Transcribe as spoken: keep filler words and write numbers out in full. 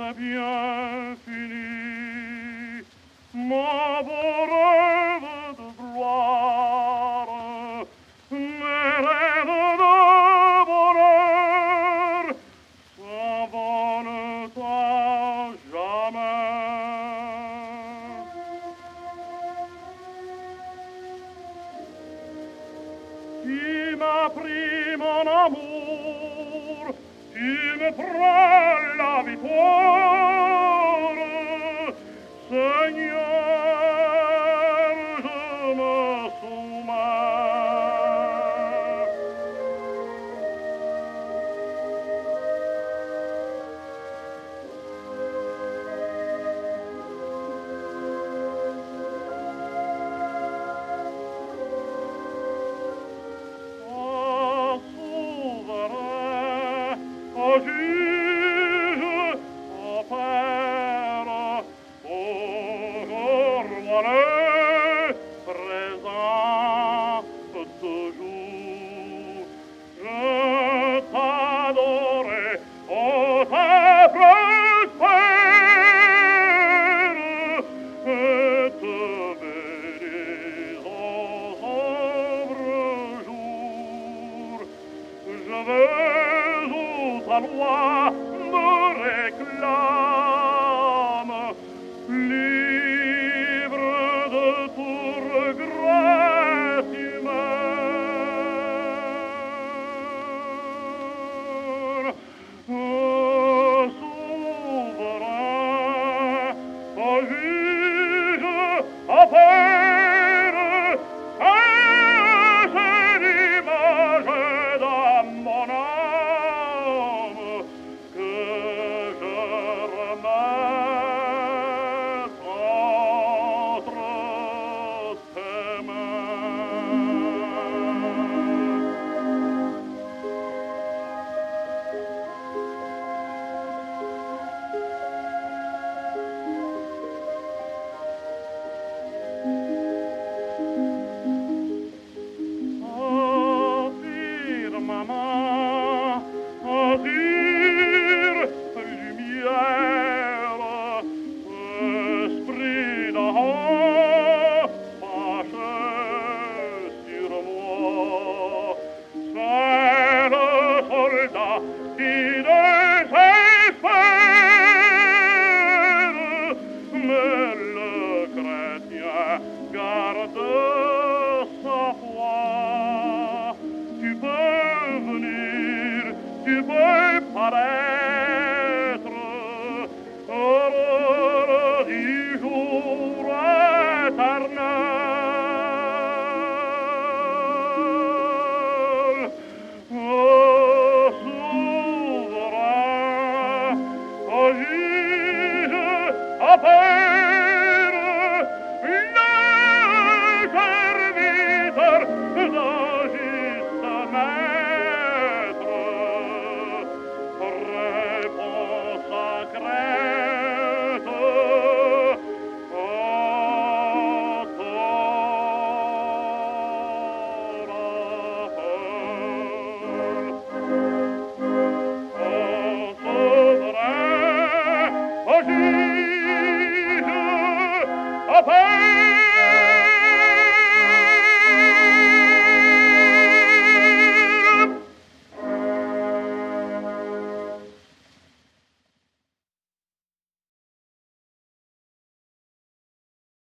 c'est bien fini, mon beau rêve de gloire, mes rêves de bonheur s'envolent à jamais. Tu m'as pris mon amour, tu me prends la victoire, Seigneur, je me soumets. Oh, souverain, oh, juge, oh, Père, oh, roi présent toujours, je t'adorais, oh, ta prospère, et te bénis aux sombres jours. Je veux où ta loi me réclame.